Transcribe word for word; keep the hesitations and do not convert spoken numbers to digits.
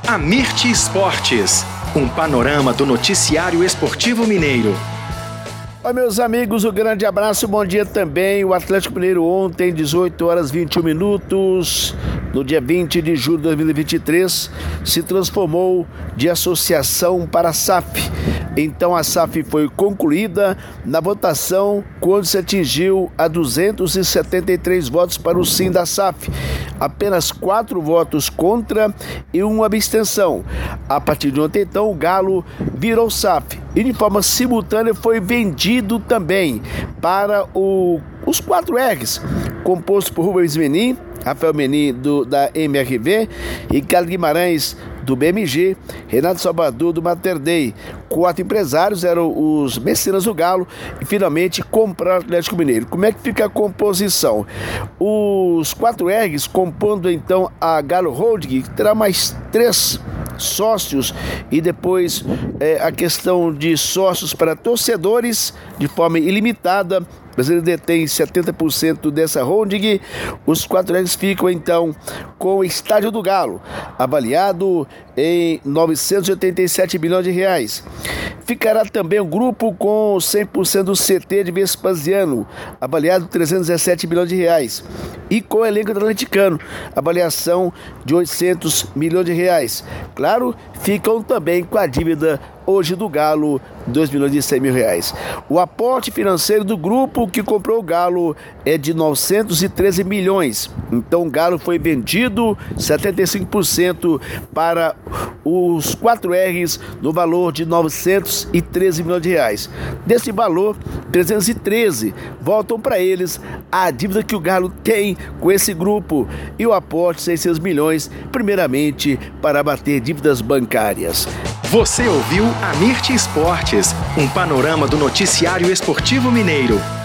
Amirte Esportes, um panorama do noticiário esportivo mineiro. Oi, meus amigos, um grande abraço, bom dia também. O Atlético Mineiro ontem, dezoito horas e vinte e um minutos, no dia vinte de julho de dois mil e vinte e três, se transformou de associação para a S A F. Então a S A F foi concluída na votação quando se atingiu a duzentos e setenta e três votos para o sim da S A F. Apenas quatro votos contra e uma abstenção. A partir de ontem, então, o Galo virou S A F e de forma simultânea foi vendido também para o, os quatro R's, composto por Rubens Menin, Rafael Menin do, da M R V, Ricardo Guimarães do B M G, Renato Salvador do Mater Dei. Quatro empresários eram os mecenas do Galo e finalmente compraram o Atlético Mineiro. Como é que fica a composição? Os quatro R's compondo então a Galo Holding, que terá mais três sócios, e depois é, a questão de sócios para torcedores de forma ilimitada. O brasileiro detém setenta por cento dessa holding. Os quatro R's ficam então com o Estádio do Galo, avaliado em novecentos e oitenta e sete milhões de reais. Ficará também o grupo com cem por cento do C T de Vespasiano, avaliado em trezentos e dezessete milhões de reais. E com o elenco atleticano, avaliação de oitocentos milhões de reais. Claro, ficam também com a dívida hoje do Galo, dois milhões e cem mil reais. O aporte financeiro do grupo que comprou o Galo é de novecentos e treze milhões. Então o Galo foi vendido setenta e cinco por cento para os quatro R's no valor de novecentos e treze milhões de reais. Desse valor, trezentos e treze voltam para eles a dívida que o Galo tem com esse grupo e o aporte seiscentos milhões, primeiramente para abater dívidas bancárias. Você ouviu Amirte Esportes, um panorama do noticiário esportivo mineiro.